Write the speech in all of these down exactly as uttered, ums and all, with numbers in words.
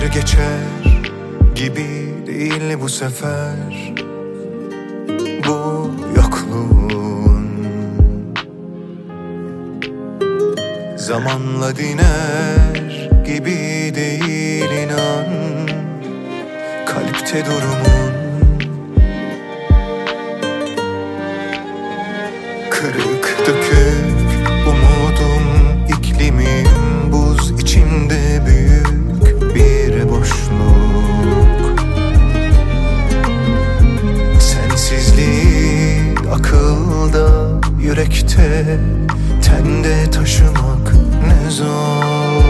geçer gibi değil bu sefer bu yokluğun. Zamanla diner gibi değil inan kalpte durumun. Kırık dökük umudum, iklimim buz, içimde büyük bir boşluk. Sensizliği akılda, yürekte, tende taşımak ne zor.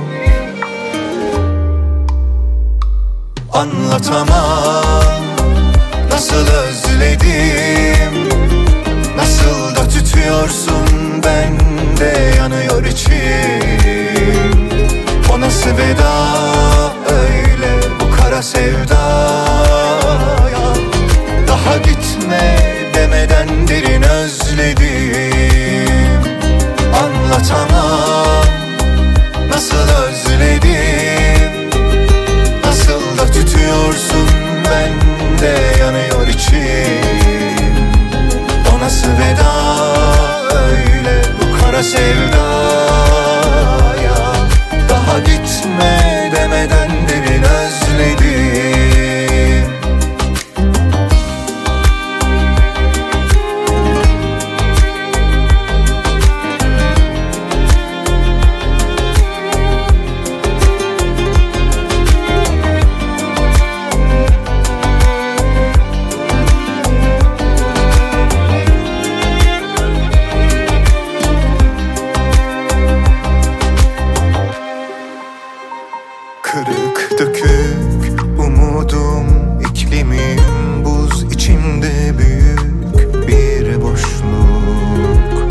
Anlatamam nasıl özledim, nasıl da tutuyorsun, bende yanıyor içim. O nasıl veda öyle bu kara sevdaya, daha gitme demeden derin özledim. Anlatamam nasıl özledim, nasıl da tutuyorsun, bende yanıyor içim. O nasıl veda öyle bu kara sevdaya, daha gitme demeden derin özledim. Kırık dökük umudum, iklimim buz, içimde büyük bir boşluk.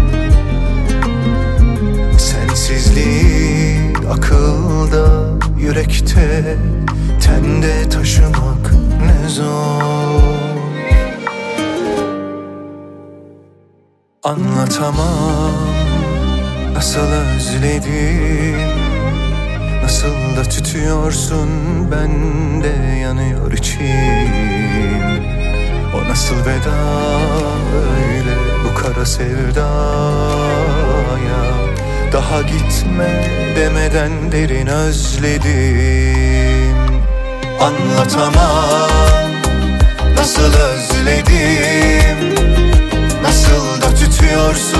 Sensizliği akılda, yürekte, tende taşımak ne zor. Anlatamam nasıl özledim, nasıl da tutuyorsun, bende yanıyor içim. O nasıl veda öyle bu kara sevdaya, daha gitme demeden derin özledim. Anlatamam nasıl özledim, nasıl da tutuyorsun,